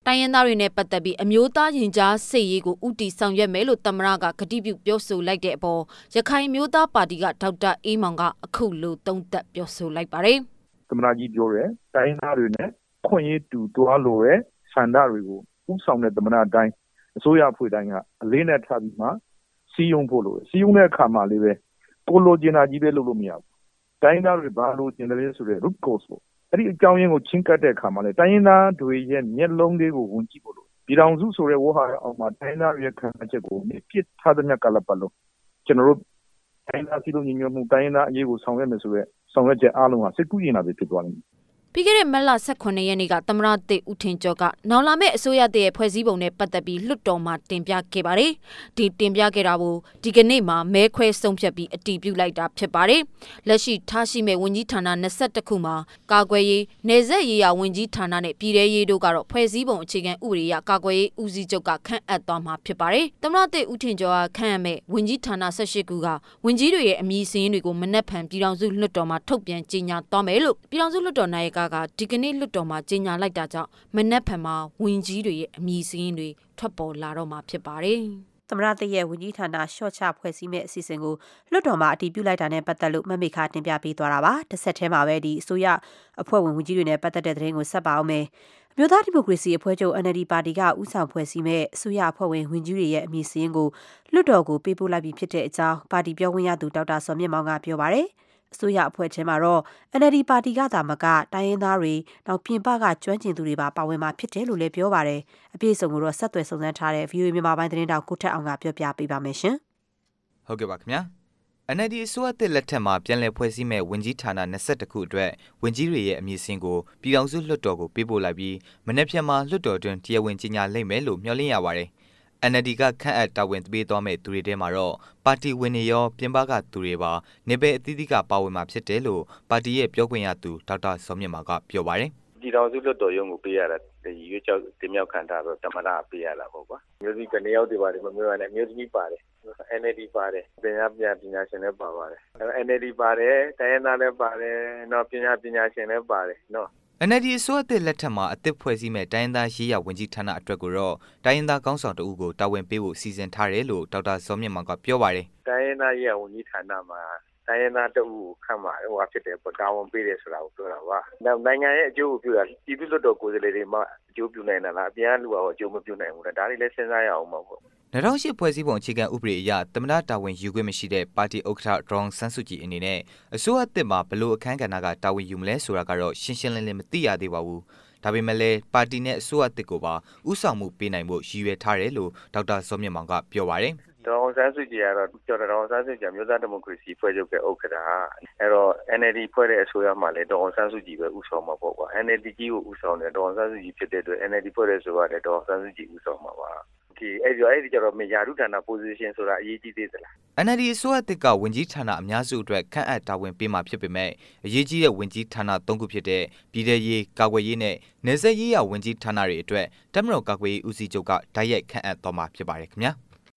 တိုင်းရင်းသားတွေနဲ့ပတ်သက်ပြီးအမျိုးသားရင်ကြားစစ်ရေးကိုဥတီဆောင်ရွက်မယ်လို့သမ္မတကကတိပြုပြောဆိုလိုက်တဲ့အပေါ်ရခိုင်မျိုးသားပါတီကဒေါက်တာအေးမောင်ကအခုလိုသုံးသပ်ပြောဆိုလိုက်ပါတယ်။သမ္မတကြီးပြောတယ်တိုင်းရင်းသားတွေနဲ့ခွင့်ရတူတွားလို့ရဲ့ဆန္ဒတွေကိုဥဆောင်တဲ့သမ္မတအတိုင်းအစိုးရအဖွဲ့တိုင်းကအလေးနဲ့ထားပြီးမှစီယုံဖို့လို့စီယုံတဲ့အခါမှာလေးပဲကိုလိုချင်တာကြီးပဲလုပ်လို့မရဘူး။တိုင်းသားတွေဘာလို့ကျင်တယ်ဆိုတဲ့ root cause ကိုအဲ့ဒီအကြောင်းရင်းကိုချင်းကပ်တဲ့အခါမှာလေတိုင်းရင်းသားတွေရဲ့မျက်လုံးလေးကိုဝင်ကြည့်ဖို့လို့ပြည်ထောင်စုဆိုတဲ့ဝါဟာရအောင်မှာတိုင်းသားတွေရဲ့ခံစားချက်ကိုပြစ်ထားတဲ့မြတ်ကလပ်ပါလို့ကျွန်တော်တို့တိုင်းသားစီလို့ညီညွတ်မှုတိုင်းသားအရေးကိုဆောင်ရွက်မယ်ဆိုတဲ့ဆောင်ရွက်ချက်အားလုံးဟာစိတ်ကူးရင်လာပြီးဖြစ်သွားလိမ့်မယ်ပြီးခဲ့တဲ့မတ်လ၁၈ရက်နေ့ကသမ္မတသစ်ဦးထင်ကျော်ကနောင်လာမယ့်အစိုးရတရဲ့ဖွဲ့စည်းပုံနဲ့ပတ်သက်ပြီးလွှတ်တော်မှာတင်ပြခဲ့ပါတယ်။ဒီတင်ပြခဲ့တာကိုဒီကနေ့မှာမဲခွဲဆုံးဖြတ်ပြီးအတည်ပြုလိုက်တာဖြစ်ပါတယ်။လက်ရှိထားရှိမဲ့ဝန်ကြီးဌာန၂၁ခုမှာကာကွယ်ရေး၊နယ်စပ်ရေးရာဝန်ကြီးဌာနနဲ့ပြည်ထရေးတို့ကတော့ဖွဲ့စည်းပုံအခြေခံဥပဒေအရကာကွယ်ရေးဦးစီးချုပ်ကခန့်အပ်သွားမှာဖြစ်ပါတယ်။သမ္မတသစ်ဦးထင်ကျော်ကခန့်အပ်မဲ့ဝန်ကြီးဌာန၁၈ခုကဝန်ကြီးတွေရဲ့အမည်စာရင်းတွေကိုမနက်ဖြန်ပြည်ထောင်စုလွှတ်တော်မှာထုတ်ပြန်ကြေညာသွားမယ်လို့ပြည်ထောင်စုလွှတ်တော်နိုင်ကကဒီကနေ့လွှတ်တော်မှာကြေညာလိုက်တာကြောင့်မနက်ဖြန်မှာဝန်ကြီးတွေရဲ့အမည်စာရင်းတွေထွက်ပေါ်လာတော့မှာဖြစ်ပါတယ်။သမ္မတသစ်ရဲ့ဝန်ကြီးဌာနရှော့ချဖွဲ့စည်းမဲ့အစီအစဉ်ကိုလွှတ်တော်မှာအတည်ပြုလိုက်တာနဲ့ပတ်သက်လို့မမေခတင်ပြပေးသွားတာပါ။တစ်ဆက်တည်းမှာပဲဒီအစိုးရအဖွဲ့ဝင်ဝန်ကြီးတွေနဲ့ပတ်သက်တဲ့သတင်းကိုဆက်ပါအောင်မယ်။အမျိုးသားဒီမိုကရေစီအဖွဲ့ချုပ် N L D ပါတီကဦးဆောင်ဖွဲ့စည်းမဲ့အစိုးရအဖွဲ့ဝင်ဝန်ကြီးတွေရဲ့အမည်စာရင်းကိုလွှတ်တော်ကိုပေးပို့လိုက်ပြီးဖြစ်တဲ့အကြောင်းပါတီပြောခွင့်ရသူဒေါက်တာစောမြင့်မောင်ကပြောပါတယ်။အစိုးရအဖွဲ့ထဲမှာတော့ N L D ပါတီကသာမကတိုင်းရင်းသားတွေနောက်ပြင်ပကကျွမ်းကျင်သူတွေပါပါဝင်မှာဖြစ်တယ်လို့လည်းပြောပါတယ်။အပြည့်အစုံကိုတော့ဆက်သွယ်စုံစမ်းထားတဲ့ V O A မြန်မာပိုင်းသတင်းတောက်ကိုထက်အောင်ကပြောပြပေးပါမယ်ရှင်။ဟုတ်ကဲ့ပါခင်ဗျာ။ N L D အစိုးရတစ်လက်ထက်မှာပြန်လည်ဖွဲ့စည်းမဲ့ဝန်ကြီးဌာန၂၁ခုအတွက်ဝန်ကြီးတွေရဲ့အမည်စင်းကိုပြည်ထောင်စုလွှတ်တော်ကိုပေးပို့လိုက်ပြီးမနေ့ဖြန်မှာလွှတ်တော်တွင်တရားဝင်ကြေညာလိမ့်မယ်လို့မျှော်လင့်ရပါတယ်။ N L D ကခန့်အပ်တာဝန်ပေးသွားမဲ့သူတွေထဲမှာတော့ပါတီဝင်တွေရောပြင်ပကသူတွေပါနေပယ်အသီးသီးကပါဝင်မှာဖြစ်တယ်လို့ပါတီရဲ့ပြောခွင့်ရသူဒေါက်တာစောမြင့်မောင်ကပြောပါတယ်။ပြည်တော်စုလွှတ်တော်ရုံးကိုပေးရတာဒီရွေးချယ်တင်မြှောက်ခံတာတော့တမနာပေးရတာပေါ့ကွာ။မျိုးစိကနေရောက်တွေပါတယ်မမျိုးရနဲ့မျိုးသမီးပါတယ်။ N L D ပါတယ်ပညာပညာပညာရှင်လည်းပါပါတယ်။ N L D ပါတယ်တိုင်းရင်းသားလည်းပါတယ်နော်ပညာပညာရှင်လည်းပါတယ်နော် N L D အစိုးရတစ်လက်ထက်မှာအသစ်ဖွဲ့စည်းမဲ့တိုင်းရင်းသားရေးရာဝန်ကြီးဌာနအတွက်ကိုတော့တိုင်းရင်းသားကောင်းဆောင်တအုပ်ကိုတာဝန်ပေးဖို့စီစဉ်ထားတယ်လို့ဒေါက်တာစောမြင့်မောင်ကပြောပါတယ်။တိုင်းရင်းသားရေးရာဝန်ကြီးဌာနမှာတိုင်းရင်းသားတအုပ်ကိုခန့်မှာဟိုဟာဖြစ်တယ်ပေါ့တာဝန်ပေးတယ်ဆိုတာကိုပြောတာပါ။နောက်နိုင်ငံရဲ့အကျိုးကိုပြောတာပြည်သူ့လွှတ်တော်ကိုယ်စားလှယ်တွေမှအကျိုးပြုနိုင်တာလားအပြန်လူအောင်အကျိုးမပြုနိုင်ဘူးလားဒါတွေလည်းစဉ်းစားရအောင်ပါပေါ့။၂၀၀၈ဖွဲ့စည်းပုံအခြေခံဥပဒေအရသမ္မတတာဝန်ယူခွင့်မရှိတဲ့ပါတီဥက္ကဋ္ဌဒေါ်အောင်ဆန်းစုကြည်အနေနဲ့အစိုးရအသစ်မှာဘလို့အခမ်းကဏ္ဍကတာဝန်ယူမလဲဆိုတာကတော့ရှင်းရှင်းလင်းလင်းမသိရသေးပါဘူး။ဒါပေမဲ့လည်းပါတီနဲ့အစိုးရအသစ်ကိုပါဥဆောင်မှုပေးနိုင်ဖို့ရည်ရွယ်ထားတယ်လို့ဒေါက်တာစောမြင့်မောင်ကပြောပါတယ်။ဒေါ်အောင်ဆန်းစုကြည်ကတော့ကျော်ဒေါ်အောင်ဆန်းစုကြည်မျိုးသားဒီမိုကရေစီဖွဲ့ချုပ်ရဲ့ဥက္ကဋ္ဌအဲ့တော့ N L D ဖွဲ့တဲ့အစိုးရမှာလည်းဒေါ်အောင်ဆန်းစုကြည်ပဲဥဆောင်မှာပေါ့ကွာ N L D ကြီးကိုဥဆောင်တယ်ဒေါ်အောင်ဆန်းစုကြည်ဖြစ်တဲ့အတွက် N L D ဖွဲ့တဲ့ဆိုတော့လည်းဒေါ်အောင်ဆန်းစုကြည်ဥဆောင်မှာပါဒီအဲ့ဒီအဲ့ဒီကျတော့မေယာရုဌာန position ဆိုတာအရေးကြီးသေးသလား N L D အစိုးရတစ်ကဝန်ကြီးဌာနအများစုအတွက်ခန့်အပ်တာဝန်ပေးမှာဖြစ်ပေမဲ့အရေးကြီးတဲ့ဝန်ကြီးဌာန၃ခုဖြစ်တဲ့ပြည်ထရေးကာကွယ်ရေးနဲ့နယ်စပ်ရေးရာဝန်ကြီးဌာနတွေအတွက်တပ်မတော်ကာကွယ်ရေးဦးစီးချုပ်ကတိုက်ရိုက်ခန့်အပ်သွားမှာဖြစ်ပါတယ်ခင်ဗျာ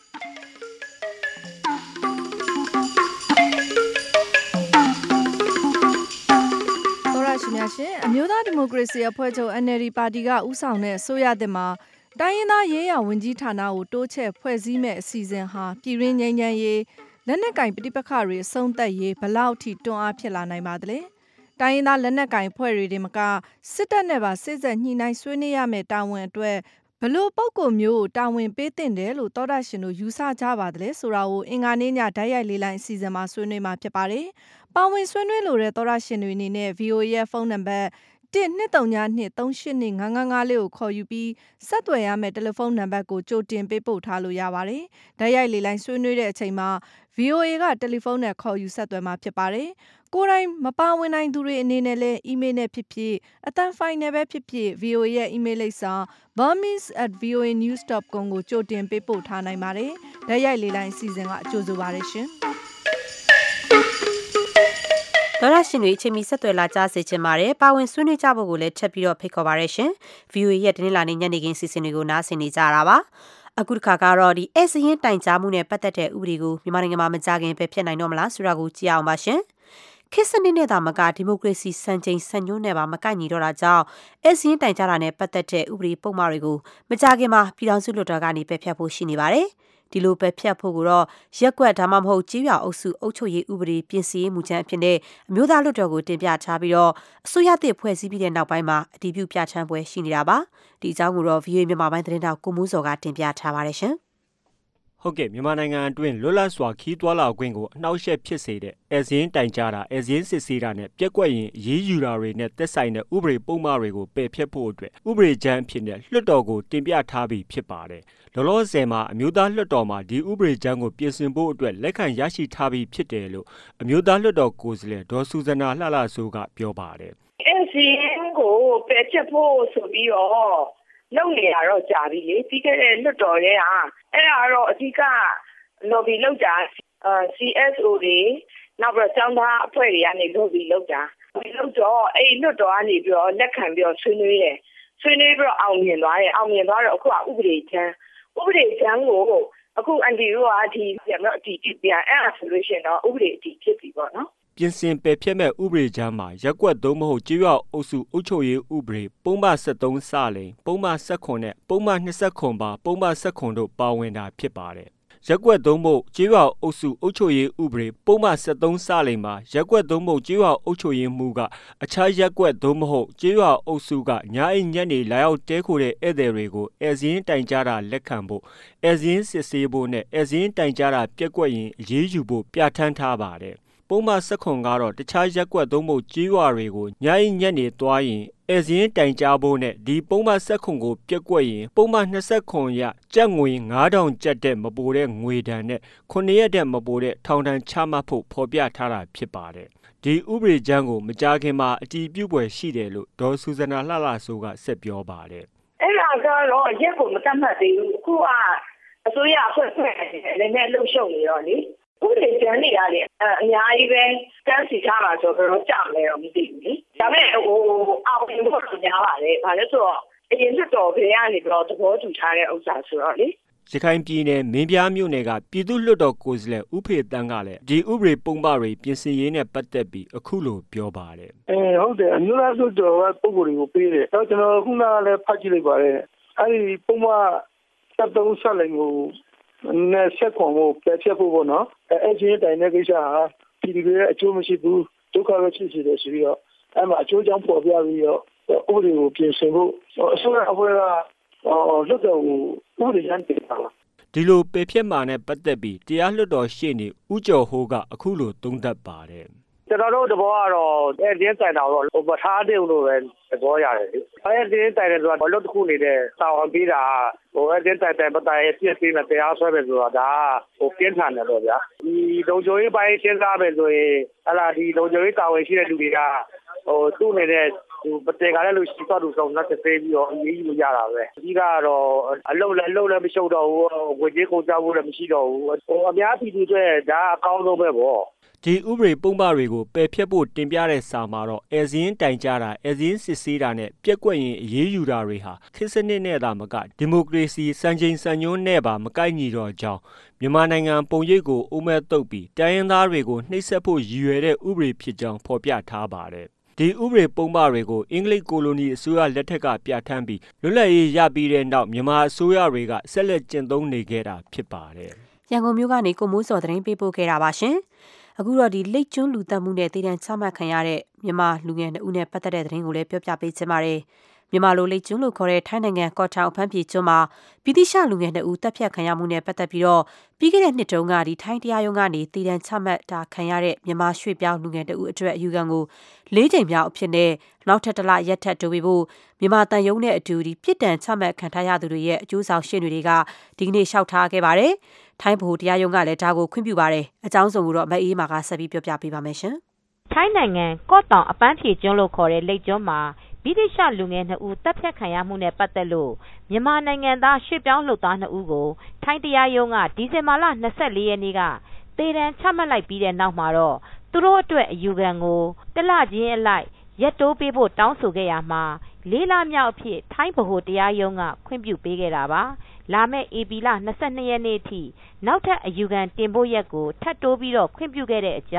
ရှင်များရှင်အမျိုးသားဒီမိုကရေစီအဖွဲ့ချုပ် N L D ပါတီကဦးဆောင်တဲ့အစိုးရသစ်မှာတိုင်းရင်းသားရေးရာဝန်ကြီးဌာနကိုတိုးချဲ့ဖွဲ့စည်းမဲ့အစီအစဉ်ဟာပြည်ရင်းငြိမ်းချမ်းရေးလက်နက်ကင်ပဋိပက္ခတွေအဆုံးသတ်ရေးဘလောက်ထိတွန်းအားဖြစ်လာနိုင်ပါသလဲတိုင်းရင်းသားလက်နက်ကင်ဖွဲ့တွေဒီမကစစ်တပ်နဲ့ပါစစ်ဆက်ညှိနှိုင်းဆွေးနွေးရမယ့်တာဝန်အတွက်ဘလို့ပုံကိုမျိုးတာဝန်ပေးတင်တယ်လို့သောတာရှင်တို့ယူဆကြပါသလဲဆိုတာကိုအင်္ဂါနေ့ညဓာတ်ရိုက်လေးလိုင်းအစီအစဉ်မှာဆွေးနွေးမှာဖြစ်ပါတယ်ပါဝင်ဆွေးနွေးလိုတဲ့သောတာရှင်တွေအနေနဲ့ V O A ရဲ့ဖုန်းနံပါတ်တစ်နှစ်သုံးညနှစ်သုံးရှစ်နှစ်ငါးငါးငါးလေးကိုခေါ်ယူပြီးဆက်သွယ်ရမယ့်တယ်လီဖုန်းနံပါတ်ကိုကြိုတင်ပေးပို့ထားလို့ရပါတယ်။ဓာတ်ရိုက်လေးလိုင်းဆွေးနွေးတဲ့အချိန်မှာ V O A ကတယ်လီဖုန်းနဲ့ခေါ်ယူဆက်သွယ်မှာဖြစ်ပါတယ်။ကိုယ်တိုင်မပါဝင်နိုင်သူတွေအနေနဲ့လည်း email နဲ့ဖြစ်ဖြစ်အသံဖိုင်နဲ့ပဲဖြစ်ဖြစ် V O A ရဲ့ email လိပ်စာ burmese at v o a news dot com ကိုကြိုတင်ပေးပို့ထားနိုင်ပါတယ်။ဓာတ်ရိုက်လေးလိုင်းအစီအစဉ်ကကြိုဆိုပါရရှင်။ဒေါ်ရရှင်တွေအချိန်မီဆက်သွယ်လာကြစေချင်ပါတယ်။ပါဝင်ဆွေးနွေးကြဖို့ကိုလည်းထပ်ပြီးတော့ဖိတ်ခေါ်ပါရရှင်။ V O A ရဲ့တနင်္လာနေ့ညနေခင်းစီစဉ်တွေကိုနားဆင်နေကြတာပါ။အခုတစ်ခါကတော့ဒီအဲစရင်တိုင်ကြားမှုနဲ့ပတ်သက်တဲ့ဥပဒေကိုမြန်မာနိုင်ငံမှာမကြခင်ပဲဖြစ်နိုင်တော့မလားဆိုတာကိုကြည့်အောင်ပါရှင်ခေတ်စနစ်နဲ့သာမကဒီမိုကရေစီစံချိန်စံညွှန်းနဲ့ပါမကိုက်ညီတော့တာကြောင့်အဲစင်းတိုင်ကြတာနဲ့ပတ်သက်တဲ့ဥပဒေပုံမှားတွေကိုမကြခင်မှာပြည်ထောင်စုလွှတ်တော်ကနေပယ်ဖျက်ဖို့ရှိနေပါတယ်ဒီလိုပယ်ဖျက်ဖို့ကတော့ရက်ကွက်ဒါမှမဟုတ်ကြေးရွာအုပ်စုအုပ်ချုပ်ရေးဥပဒေပြင်ဆင်ရေးမူကြမ်းအဖြစ်နဲ့အမျိုးသားလွှတ်တော်ကိုတင်ပြထားပြီးတော့အစိုးရသစ်ဖွဲ့စည်းပြီးတဲ့နောက်ပိုင်းမှာအတည်ပြုပြဋ္ဌာန်းပွဲရှိနေတာပါဒီအကြောင်းကိုတော့ ဗီအိုအေ မြန်မာပိုင်းသတင်းတောက်ကိုမိုးစောကတင်ပြထားပါတယ်ရှင်ဟုတ်ကဲ့မြန်မာနိုင်ငံအတွင်းလွတ်လပ်စွာခီးသွွာလာခွင့်ကိုအနှောက်အယှက်ဖြစ်စေတဲ့အဲဇင်းတိုင်ကြတာအဲဇင်းစစ်ဆေးတာနဲ့ပြက်ကွက်ရင်ရေးယူတာတွေနဲ့သက်ဆိုင်တဲ့ဥပဒေပုံမှားတွေကိုပယ်ဖျက်ဖို့အတွက်ဥပဒေကြမ်းအဖြစ်နဲ့လွှတ်တော်ကိုတင်ပြထားပြီးဖြစ်ပါတယ်လောလောဆယ်မှာအမျိုးသားလွှတ်တော်မှာဒီဥပဒေကြမ်းကိုပြင်ဆင်ဖို့အတွက်လက်ခံရရှိထားပြီးဖြစ်တယ်လို့အမျိုးသားလွှတ်တော်ကိုယ်စားလှယ်ဒေါ်စုဇနာလှလှစိုးကပြောပါတယ်အဲဇင်းကိုပယ်ဖျက်ဖို့ဆိုပြီးတော့လုပ်နေရတော့ကြာပြီလေပြီးခဲ့တဲ့လွှတ်တော်ထဲဟာအဲ့ဒါတော့အဓိက lobby လုပ်တာ C S O တွေနောက်ပြီးကျောင်းသားအဖွဲ့တွေကနေ lobby လုပ်တာဒီလုပ်တော့အဲ့လွှတ်တော်ကနေပြီးတော့လက်ခံပြီးတော့ဆွေးနွေးတယ်ဆွေးနွေးပြီးတော့အောင်မြင်သွားတယ်အောင်မြင်သွားတော့အခုကဥပဒေချမ်းဥပဒေချမ်းကိုအခုအန်တီတို့ကဒီပြန်တော့အတီးပြပြန်အဲ့ဒါဆိုလို့ရှိရင်တော့ဥပဒေအတီးဖြစ်ပြီပေါ့နော်ပြင်ဆင်ပယ်ဖျက်မဲ့ဥပဒေကြမ်းမှာရက်ကွက်သုံးမဟုတ်ကြေးရွာအုပ်စုအုပ်ချုပ်ရေးဥပဒေပုံမှန်73စလိန်ပုံမှန်19နဲ့ပုံမှန်29ပါပုံမှန်19တို့ပါဝင်တာဖြစ်ပါတယ်ရက်ကွက်သုံးဖို့ကြေးရွာအုပ်စုအုပ်ချုပ်ရေးဥပဒေပုံမှန်73စလိန်မှာရက်ကွက်သုံးဖို့ကြေးရွာအုပ်ချုပ်ရေးမှုကအခြားရက်ကွက်သုံးမဟုတ်ကြေးရွာအုပ်စုကညာအိညက်နေလာရောက်တဲခိုတဲ့ဧည့်သည်တွေကိုအဲဇင်းတိုင်ကြတာလက်ခံဖို့အဲဇင်းစစ်ဆေးဖို့နဲ့အဲဇင်းတိုင်ကြတာပြက်ကွက်ရင်အရေးယူဖို့ပြဋ္ဌာန်းထားပါတယ်ပုံမှန်19ကတော့တခြားရက်ကွက်သုံးဖို့ကြေးရွာတွေကိုညအိညက်နေသွားရင်အဲဇင်းတိုင်ကြဖို့နဲ့ဒီပုံမှန်19ကိုပြက်ကွက်ရင်ပုံမှန်29ရကျပ်ငွေငါးထောင်ကျပ်တဲ့မပိုတဲ့ငွေဒဏ်နဲ့9ရက်တဲ့မပိုတဲ့ထောင်ဒဏ်ချမှတ်ဖို့ဖော်ပြထားတာဖြစ်ပါတယ်ဒီဥပဒေကြမ်းကိုမကြာခင်မှာအတည်ပြုပွဲရှိတယ်လို့ဒေါ်စုဇနာလှလှစိုးကဆက်ပြောပါတယ်အဲ့ဒါကတော့ရက်ကိုမတတ်မှတ်သေးဘူးအခုကအစိုးရအဖွဲ့ဖွဲ့နေတယ်လည်းလှုပ်ရှုပ်နေတော့လေဥပဒေကြမ်းနေရတယ်အများကြီးပဲတန်းစီထားမှာဆိုတော့ကြာမယ်တော့မသိဘူးလေဒါပေမဲ့ဟိုအောင်မြင်ဖို့များပါတယ်ဘာလဲဆိုတော့အရင်လွှတ်တော်ကကနေပြီးတော့သဘောတူထားတဲ့ဥစ္စာဆိုတော့လေရခိုင်ပြည်နယ်မင်းပြားမြို့နယ်ကပြည်သူ့လွှတ်တော်ကိုယ်စားလှယ်ဦးဖေတန်းကလည်းဒီဥပဒေပုံပါတွေပြင်ဆင်ရေးနဲ့ပတ်သက်ပြီးအခုလိုပြောပါတယ်အဲဟုတ်တယ်အမျိုးသားလွှတ်တော်ကပုံကိုယ်တွေကိုပေးတယ်တော့ကျွန်တော်ခုနကလည်းဖတ်ကြည့်လိုက်ပါတယ်အဲဒီပုံမှန်73ဆက်လိုက်ကိုနဲ့ဆက်ခွန်ကိုပြည့်ဖြတ်ဖို့ပေါ့နော်အဲအချင်းတိုင်တဲ့ကိစ္စဟာပြည်သူတွေအကျိုးမရှိဘူးဒုက္ခပဲဖြစ်စေတယ်ဆိုပြီးတော့အဲမှာအကျိုးကြောင့်ပေါ်ပြပြီးတော့ဥပဒေကိုပြင်ဆင်ဖို့အစိုးရအဖွဲ့ကလွှတ်တော်ကိုဥပဒေရန်တင်တာဒီလိုပယ်ဖျက်မှာနဲ့ပတ်သက်ပြီးတရားလွှတ်တော်ရှေ့နေဦးကျော်ဟိုးကအခုလိုသုံးသပ်ပါတယ်ကျွန်တော်တို့တဘောကတော့အဲဒီတိုင်တာတော့ဟိုပထားတယ်လို့ပဲသဘောရတယ်လေအဲဒီတိုင်တယ်ဆိုတာဘလို့တစ်ခုနေတဲ့စာဝန်ပေးတာဟိုအဲဒီတိုင်တယ်ပတိုင်ပြည့်ပြီးမှတရားစွဲပဲဆိုတာဒါဟိုပြင်းထန်တယ်လို့ဗျာဒီလုံခြုံရေးပိုင်းရှင်းစားပဲဆိုရင်ဟလာဒီလုံခြုံရေးတာဝန်ရှိတဲ့လူတွေကဟိုသူ့နေတဲ့ဟိုပတေကလည်းလို့ရှိတော့သူဆုံးလက်သေးပြီးတော့အေးအေးလို့ရတာပဲအကြီးကတော့အလုံးလည်းလုံးလည်းမရှုပ်တော့ဘူးဝေကြီးကုန်ကြဖို့လည်းမရှိတော့ဘူးဟိုအများပြည်သူတွေဒါအကောင်းဆုံးပဲပေါ့ဒီဥပဒေပုံပါတွေကိုပယ်ဖျက်ဖို့တင်ပြတဲ့စာမှာတော့အဲဇင်းတိုင်ကြတာအဲဇင်းစစ်ဆေးတာနဲ့ပြက်ကွက်ရင်အရေးယူတာတွေဟာခေတ်စနစ်နဲ့သာမကဒီမိုကရေစီစံချိန်စံညွှန်းနဲ့ပါမကိုက်ညီတော့ကြောင်းမြန်မာနိုင်ငံပုံရိပ်ကိုအုံးမဲ့တုပ်ပြီးတိုင်းရင်းသားတွေကိုနှိပ်စက်ဖို့ရည်ရွယ်တဲ့ဥပဒေဖြစ်ကြောင်းဖော်ပြထားပါတယ်ဒီဥပဒေပုံပါတွေကိုအင်္ဂလိပ်ကိုလိုနီအစိုးရလက်ထက်ကပြဋ္ဌာန်းပြီးလွတ်လပ်ရေးရပြီးတဲ့နောက်မြန်မာအစိုးရတွေကဆက်လက်ကျင့်သုံးနေခဲ့တာဖြစ်ပါတယ်ရန်ကုန်မြို့ကနေကိုမိုးစောသတင်းပေးပို့ခဲ့တာပါရှင်အခုတော့ဒီလိတ်ကျွန်းလူသက်မှုနဲ့တည်တံ့ချမှတ်ခံရတဲ့မြန်မာလူငယ်နှစ်ဦးနဲ့ပတ်သက်တဲ့သတင်းကိုလည်းပြောပြပေးချင်ပါတယ်မြန်မာလိုလိတ်ကျွန်းလို့ခေါ်တဲ့ထိုင်းနိုင်ငံကော့ထောင်အဖမ်းပြေကျွန်းမှာပြည်တိရှလူငယ်နှစ်ဦးတပ်ဖြတ်ခံရမှုနဲ့ပတ်သက်ပြီးတော့ပြီးခဲ့တဲ့နှစ်တုန်းကဒီထိုင်းတရားရုံးကနေတည်တံ့ချမှတ်တာခံရတဲ့မြန်မာရွှေ့ပြောင်းလူငယ်တစ်ဦးအတွက်အယူခံကိုလေးချိန်မြောက်အဖြစ်နဲ့နောက်ထပ်တစ်လရက်ထပ်တိုးပြီးဖို့မြန်မာတန်ယုံနဲ့အတူဒီပြစ်ဒဏ်ချမှတ်ခံထားရသူတွေရဲ့အကျိုးဆောင်ရှင်းတွေကဒီကနေ့လျှောက်ထားခဲ့ပါတယ်ထိုင်းဗဟိုတရားရုံးကလည်းဒါကိုခွင့်ပြုပါတယ်အကြောင်းစုံကိုတော့မအေးမာကဆက်ပြီးပြောပြပေးပါမယ်ရှင်ထိုင်းနိုင်ငံကော့တောင်အပန်းဖြေကျွန်းလို့ခေါ်တဲ့လိတ်ကျွန်းမှာဗြိတိရှလူငယ်နှစ်ဦးတပ်ဖြတ်ခံရမှုနဲ့ပတ်သက်လို့မြန်မာနိုင်ငံသားရွှေ့ပြောင်းလုပ်သားနှစ်ဦးကိုထိုင်းတရားရုံးကဒီဇင်ဘာလ၂၄ရက်နေ့ကသေဒဏ်ချမှတ်လိုက်ပြီးတဲ့နောက်မှာတော့သူတို့အတွက်အယူခံကိုတလချင်းအလိုက်ရက်တိုးပေးဖို့တောင်းဆိုခဲ့ရမှာလေးလမြောက်အဖြစ်ထိုင်းဗဟိုတရားရုံးကခွင့်ပြုပေးခဲ့တာပါလာမယ့်ဧပြီလ၂၂ရက်နေ့အထိနောက်ထပ်အယူခံတင်ဖို့ရက်ကိုထပ်တိုးပြီးတော့ခွင့်ပြုခဲ့တဲ့အကြောင်း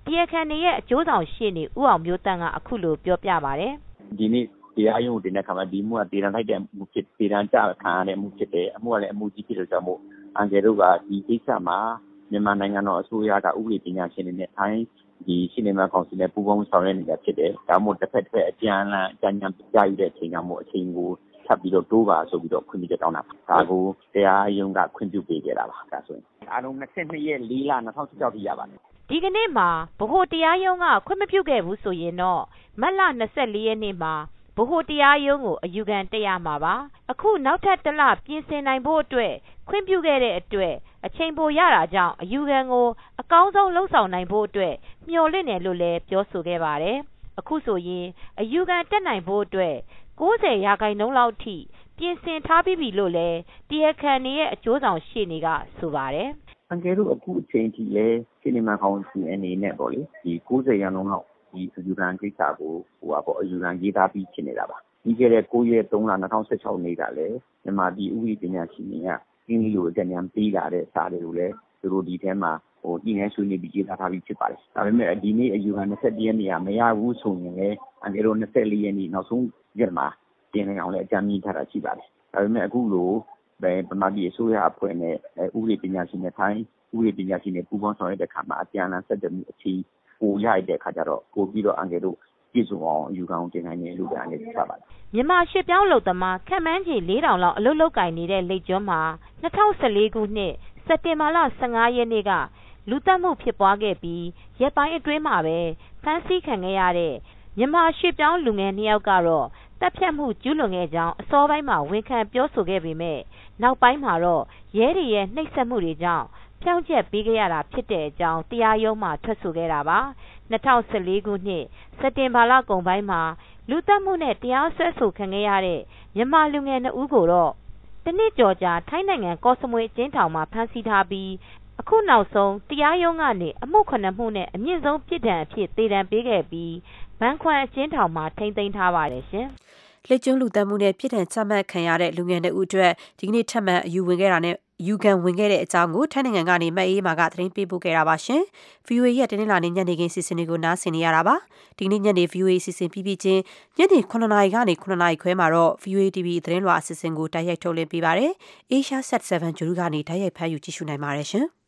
တရားခံတွေရဲ့အကျိုးဆောင်ရှေ့နေဦးအောင်မျိုးတန်းကအခုလိုပြောပြပါတယ်ဒီနေ့တရားရုံးတင်တဲ့ခါမှာဒီမှုကတည်တံလိုက်တဲ့မှုဖြစ်တည်တံကြခံရတဲ့မှုဖြစ်တယ်အမှုကလည်းအမှုကြီးဖြစ်လို့ကြောင့်မို့အန်ကယ်တို့ကဒီကိစ္စမှာမြန်မာနိုင်ငံတော်အစိုးရကဥပဒေပညာရှင်တွေနဲ့ထိုင်းဒီစီနီမာကောင်စီနဲ့ပူးပေါင်းဆောင်ရွက်နေတာဖြစ်တယ်ဒါမှမဟုတ်တစ်ဖက်တစ်ဖက်အကြံအလန်အကြံဉာဏ်ပြရတဲ့အချိန်ကမို့အချိန်ကိုထပ်ပြီးတော့တိုးပါဆိုပြီးတော့ခွင့်ပြုချက်တောင်းတာဒါကိုတရားရုံးကခွင့်ပြုပေးခဲ့တာပါဒါဆိုရင်အားလုံး၂၂ရက်၄လ၂၀၁၆ထိရပါတယ်ဒီကနေ့မှာဗဟိုတရားရုံးကခွင့်မပြုခဲ့ဘူးဆိုရင်တော့မတ်လ၂၄ရက်နေ့မှာဗဟိုတရားရုံးကိုအယူခံတက်ရမှာပါအခုနောက်ထပ်တစ်လပြင်ဆင်နိုင်ဖို့အတွက်ခွင့်ပြုခဲ့တဲ့အတွက်အချိန်ပိုရတာကြောင့်အယူခံကိုအကောင်းဆုံးလှုပ်ဆောင်နိုင်ဖို့အတွက်မျှော်လင့်တယ်လို့လည်းပြောဆိုခဲ့ပါတယ်အခုဆိုရင်အယူခံတက်နိုင်ဖို့အတွက်၉၀ရာခိုင်နှုန်းလောက်ထိပြင်ဆင်ထားပြီးပြီလို့လည်းတရားခံတွေရဲ့အကျိုးဆောင်ရှေ့နေကဆိုပါတယ်အန်ကယ်တို့အခုအချိန်ထိလဲစီနီမာကောင်စီအနေနဲ့ပေါ့လေဒီ၉၀ရာခိုင်နှုန်းလောက်ဒီအယူခံကိစ္စကိုဟိုပါပေါ့အယူခံရေးသားပြီးဖြစ်နေတာပါပြီးခဲ့တဲ့၉ရက်၃လ၂၀၁၆နေ့ကလည်းမြန်မာပြည်ဥပဒေပညာရှင်တွေကအင်းကြီးလိုအကြံဉာဏ်ပေးလာတဲ့စာတွေကိုလည်းသူတို့ဒီထဲမှာဟိုဒီနေ့ဆွေးနွေးပြီးရေးသားထားပြီးဖြစ်ပါတယ်ဒါပေမဲ့ဒီနေ့အယူခံ၂၁ရက်နေ့ကမရဘူးဆိုရင်လည်းအန်ကယ်တို့၂၄ရက်နေ့နောက်ဆုံးရက်မှာပြင်နေအောင်လည်းအကြံပြုထားတာရှိပါတယ်ဒါပေမဲ့အခုလိုဗမာပြည်အစိုးရအဖွဲ့နဲ့ဥပဒေပညာရှင်တွေထိုင်းဥပဒေပညာရှင်တွေပူးပေါင်းဆောင်ရွက်တဲ့အခါမှာအပြန်အလှန်ဆက်သွယ်မှုအချိန်ပိုရတဲ့အခါကျတော့ပို့ပြီးတော့အန်ကယ်တို့ပြည့်စုံအောင်အယူခံတင်နိုင်တယ်လို့လည်းအနေနဲ့ပြပါတယ်မြန်မာရွှေ့ပြောင်းလုပ်သမားခန့်မှန်းခြေ၄ထောင်လောက်အလုပ်လုပ်ကိုင်နေတဲ့လိပ်ကျွန်းမှာ၂၀၁၄ခုနှစ်စက်တင်ဘာလ၁၅ရက်နေ့ကလူသတ်မှုဖြစ်ပွားခဲ့ပြီးရက်ပိုင်းအတွင်းမှာပဲဖမ်းဆီးခံခဲ့ရတဲ့မြန်မာရွှေ့ပြောင်းလူငယ်နှစ်ယောက်ကတော့တပ်ဖြတ်မှုကျူးလွန်ခဲ့ကြောင်းအစောပိုင်းမှာဝန်ခံပြောဆိုခဲ့ပေမဲ့နောက်ပိုင်းမှာတော့ရဲတွေရဲ့နှိပ်စက်မှုတွေကြောင့်ဖြောင့်ချက်ပေးခဲ့ရတာဖြစ်တဲ့အကြောင်းတရားရုံးမှာထွက်ဆိုခဲ့တာပါ၂၀၁၄ခုနှစ်စက်တင်ဘာလကုန်ပိုင်းမှာလူသတ်မှုနဲ့တရားစွဲဆိုခံခဲ့ရတဲ့မြန်မာလူငယ်နှစ်ဦးကိုတော့တနစ်ကျော်ကြာထိုင်းနိုင်ငံကော့စမွေအကျဉ်းထောင်မှာဖမ်းဆီးထားပြီးအခုနောက်ဆုံးတရားရုံးကနေအမှုခုနှစ်မှုနဲ့အမြင့်ဆုံးပြစ်ဒဏ်အဖြစ်သေဒဏ်ပေးခဲ့ပြီးဘန်ခွမ်အကျဉ်းထောင်မှာထိန်းသိမ်းထားပါတယ်ရှင်လက်ကျုံလူသက်မှုနဲ့ပြည်ထန်ချမှတ်ခံရတဲ့လူငယ်တွေဦးအတွက်ဒီကနေ့ထပ်မံအယူဝင်ခဲ့တာနဲ့ယူကန်ဝင်ခဲ့တဲ့အကြောင်းကိုထိုင်းနိုင်ငံကနေမအေးမာကသတင်းပေးပို့ခဲ့တာပါရှင်။ဗီအိုအေ ရဲ့တင်းလာနေညနေခင်းစီစဉ်တွေကိုနားဆင်နေရတာပါ။ဒီကနေ့ညနေ ဗီအိုအေ စီစဉ်ပြီးပြီးချင်းညနေ9နာရီကနေ9နာရီခွဲမှာတော့ ဗီအိုအေ တီဗီ သတင်းလွှာအစီအစဉ်ကိုတိုက်ရိုက်ထုတ်လွှင့်ပေးပါတယ်။ Asia Sat 7 ဂျူရူကနေတိုက်ရိုက်ဖမ်းယူကြည့်ရှုနိုင်ပါတယ်ရှင်။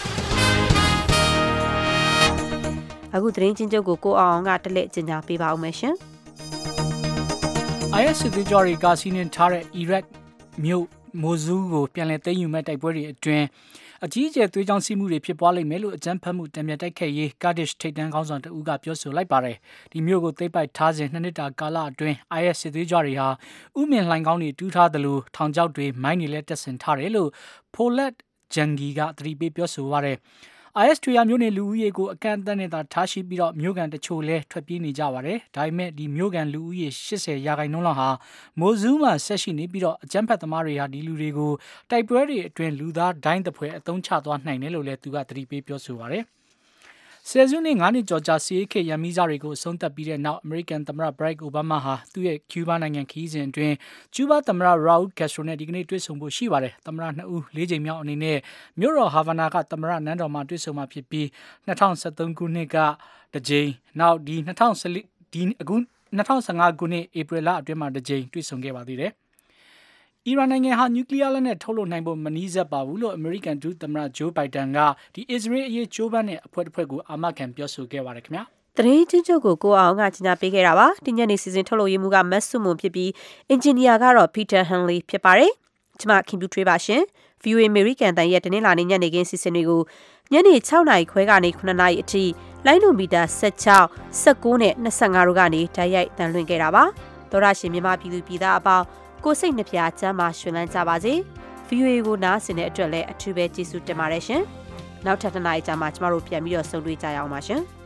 အခုသတင်းချင်းချုပ်ကိုကိုအောင်အောင်ကတလက်ကျင်ညာပေးပါဦးမယ်ရှင်။ I S စစ်သွေးကြွတွေကစီးနင်းထားတဲ့ Iraq မြို့မိုဇူးကိုပြန်လည်သိမ်းယူမဲ့တိုက်ပွဲတွေအတွင်းအကြီးအကျယ်သွေးကြောင်းစီးမှုတွေဖြစ်ပွားလိမ့်မယ်လို့အကြမ်းဖက်မှုတံပြန်တိုက်ခဲ့ရေး Kurdish ထိပ်တန်းခေါင်းဆောင်တဦးကပြောဆိုလိုက်ပါတယ်။ဒီမြို့ကိုသိမ်းပိုက်ထားစဉ်နှစ်နှစ်တာကာလအတွင်း I S စစ်သွေးကြွတွေဟာဥမင်လှိုင်ကောင်းတွေတူးထားသလိုထောင်ချောက်တွေမိုင်းတွေလည်းတပ်ဆင်ထားတယ်လို့ Polat Jangi ကသတိပေးပြောဆိုပါတယ်။ I S ထွေရမျိုးနေလူဦးရေကိုအကန့်အသတ်နဲ့သာထားရှိပြီးတော့မျိုးကန်တချို့လဲထွက်ပြေးနေကြပါတယ်။ဒါပေမဲ့ဒီမျိုးကန်လူဦးရေ၈၀ရာခိုင်နှုန်းလောက်ဟာမိုဇူးမှာဆက်ရှိနေပြီးတော့အကြမ်းဖက်သမားတွေဟာဒီလူတွေကိုတိုက်ပွဲတွေအတွင်းလူသားဒိုင်းတပွဲအသုံးချသွားနိုင်တယ်လို့လည်းသူကသတိပေးပြောဆိုပါတယ်။ဆယ်စုနှစ်ငါးနှစ်ကျော်ကြာစီးခေတ်ရန်မီဇာတွေကိုအဆုံးသတ်ပြီးတဲ့နောက်အမေရိကန်သမ္မတဘရက်အိုဘားမားဟာသူ့ရဲ့ကျူးဘားနိုင်ငံခရီးစဉ်အတွင်းကျူးဘားသမ္မတရာအူကက်စထရိုနဲ့ဒီကနေ့တွေ့ဆုံဖို့ရှိပါတယ်။သမ္မတနှစ်ဦးလေးချိန်မြောက်အနေနဲ့မြို့တော်ဟာဗာနာကသမ္မတနန်းတော်မှာတွေ့ဆုံမှာဖြစ်ပြီး၂၀၁၃ခုနှစ်ကတစ်ကြိမ်နောက်ဒီ၂၀၁၄ဒီအခု၂၀၁၅ခုနှစ်ဧပြီလအတွင်းမှာတစ်ကြိမ်တွေ့ဆုံခဲ့ပါသေးတယ်။အီရန်နိုင်ငံဟာနျူကလ িয়ার လက်နက်ထုတ်လုပ်နိုင်ဖို့မနည်းစပ်ပါဘူးလို့အမေရိကန်ဒုသမ္မတဂျိုးဘိုင်ဒန်ကဒီအစ္စရေးအရေးကြိုးပမ်းတဲ့အဖွဲ့တစ်ဖွဲ့ကိုအာမခံပြောဆိုခဲ့ပါတယ်ခင်ဗျာ။သတင်းချင်းချုပ်ကိုကိုအောင်ကကြီးညာပေးခဲ့တာပါ။ဒီညနေစီစဉ်ထုတ်လုပ်ရေးမှုကမတ်ဆုမွန်ဖြစ်ပြီးအင်ဂျင်နီယာကတော့ပီတာဟန်လီဖြစ်ပါတယ်။ကျွန်မခင်ပြူထွေးပါရှင်။ ဗီအိုအေ အမေရိကန်တန်ရဲ့တင်းလာနေညနေခင်းစီစဉ်တွေကိုညနေ၆နာရီခွဲကနေ9နာရီအထိလိုင်းနိုမီတာ16 19နဲ့25တို့ကနေတိုက်ရိုက်တန်လွှင့်ခဲ့တာပါ။သောရရှင်မြန်မာပြည်သူပြည်သားအပေါင်းကိုစိတ်နှပြချမ်းသာရှင်လန်းကြပါစေ။ ဗီအိုအေကိုနားဆင်တဲ့အတွက်လည်းအထူးပဲကျေးဇူးတင်ပါတယ်ရှင်။နောက်ထပ်တစ်နာရီကြာမှကျမတို့ပြန်ပြီးတော့ဆုံတွေ့ကြရအောင်ပါရှင်။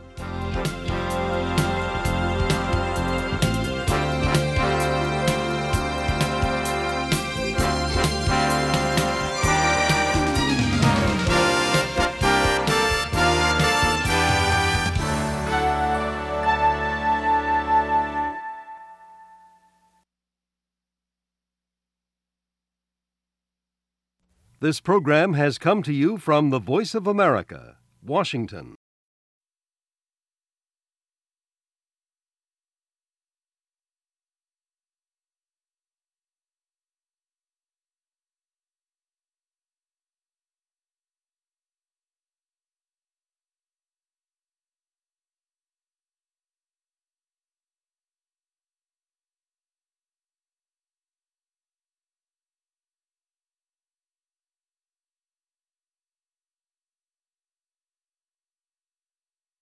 This program has come to you from the Voice of America, Washington.